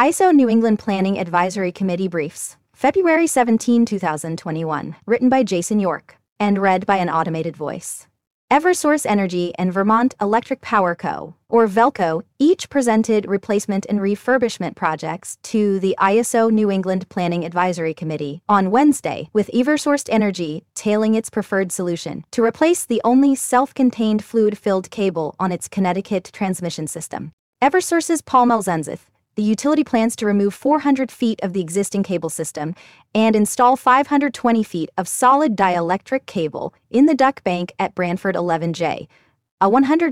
ISO New England Planning Advisory Committee Briefs, February 17, 2021, written by Jason York, and read by an automated voice. Eversource Energy and Vermont Electric Power Co., or VELCO, each presented replacement and refurbishment projects to the ISO New England Planning Advisory Committee on Wednesday, with Eversource Energy tailing its preferred solution to replace the only self-contained fluid-filled cable on its Connecticut transmission system. Eversource's Paul Melzenzeth, the utility plans to remove 400 feet of the existing cable system and install 520 feet of solid dielectric cable in the duct bank at Branford 11J, a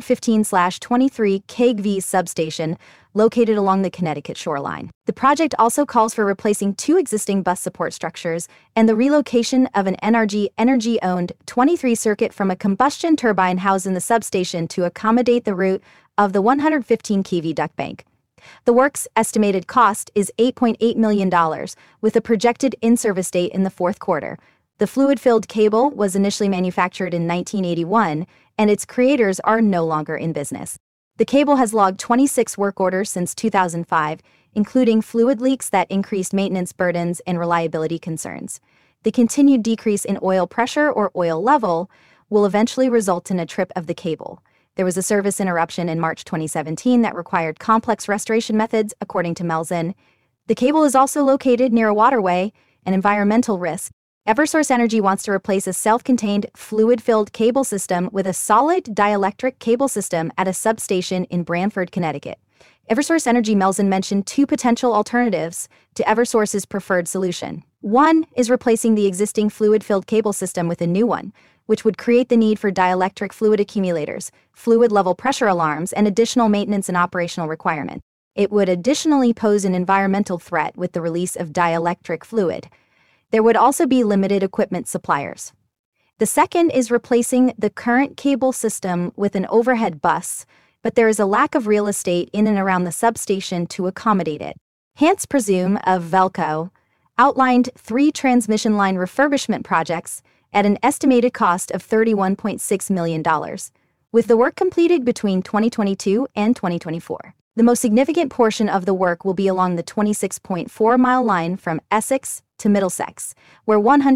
115/23 kV substation located along the Connecticut shoreline. The project also calls for replacing 2 existing bus support structures and the relocation of an NRG energy-owned 23 circuit from a combustion turbine housed in the substation to accommodate the route of the 115 kV duct bank. The work's estimated cost is $8.8 million, with a projected in-service date in the fourth quarter. The fluid-filled cable was initially manufactured in 1981, and its creators are no longer in business. The cable has logged 26 work orders since 2005, including fluid leaks that increased maintenance burdens and reliability concerns. The continued decrease in oil pressure or oil level will eventually result in a trip of the cable. There was a service interruption in March 2017 that required complex restoration methods, according to Melzen. The cable is also located near a waterway, an environmental risk. Eversource Energy wants to replace a self-contained, fluid-filled cable system with a solid dielectric cable system at a substation in Branford, Connecticut. Eversource Energy Melzen mentioned 2 potential alternatives to Eversource's preferred solution. One is replacing the existing fluid-filled cable system with a new one, which would create the need for dielectric fluid accumulators, fluid level pressure alarms, and additional maintenance and operational requirements. It would additionally pose an environmental threat with the release of dielectric fluid. There would also be limited equipment suppliers. The second is replacing the current cable system with an overhead bus, but there is a lack of real estate in and around the substation to accommodate it. Hans Presume of VELCO outlined 3 transmission line refurbishment projects at an estimated cost of $31.6 million, with the work completed between 2022 and 2024. The most significant portion of the work will be along the 26.4-mile line from Essex to Middlesex, where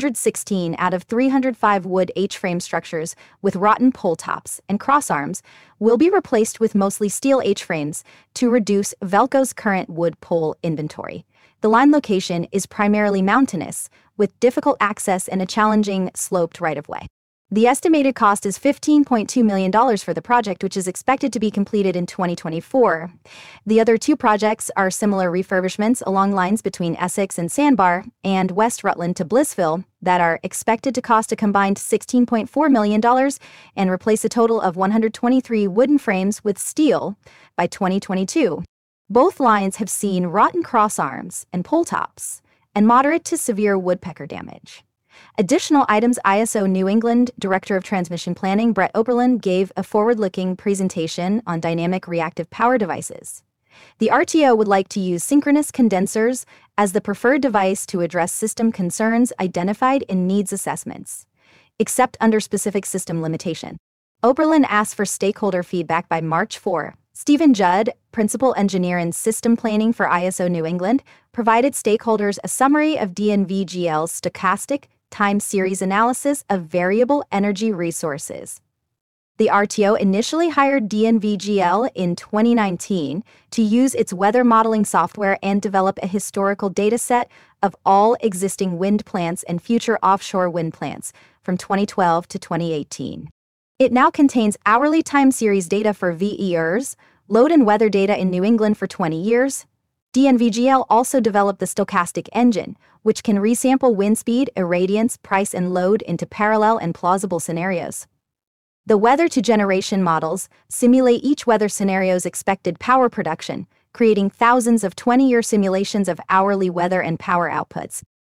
116 out of 305 wood H-frame structures with rotten pole tops and crossarms will be replaced with mostly steel H-frames to reduce VELCO's current wood pole inventory. The line location is primarily mountainous, with difficult access and a challenging sloped right-of-way. The estimated cost is $15.2 million for the project, which is expected to be completed in 2024. The other 2 projects are similar refurbishments along lines between Essex and Sandbar and West Rutland to Blissville that are expected to cost a combined $16.4 million and replace a total of 123 wooden frames with steel by 2022. Both lines have seen rotten crossarms and pole tops and moderate to severe woodpecker damage. Additional items. ISO New England Director of Transmission Planning Brett Oberlin gave a forward-looking presentation on dynamic reactive power devices. The RTO would like to use synchronous condensers as the preferred device to address system concerns identified in needs assessments, except under specific system limitation. Oberlin asked for stakeholder feedback by March 4. Stephen Judd, Principal Engineer in System Planning for ISO New England, provided stakeholders a summary of DNVGL's stochastic time series analysis of variable energy resources. The RTO initially hired DNVGL in 2019 to use its weather modeling software and develop a historical data set of all existing wind plants and future offshore wind plants from 2012 to 2018. It now contains hourly time series data for VERs, load and weather data in New England for 20 years. DNVGL also developed the stochastic engine, which can resample wind speed, irradiance, price, and load into parallel and plausible scenarios. The weather-to-generation models simulate each weather scenario's expected power production, creating thousands of 20-year simulations of hourly weather and power outputs.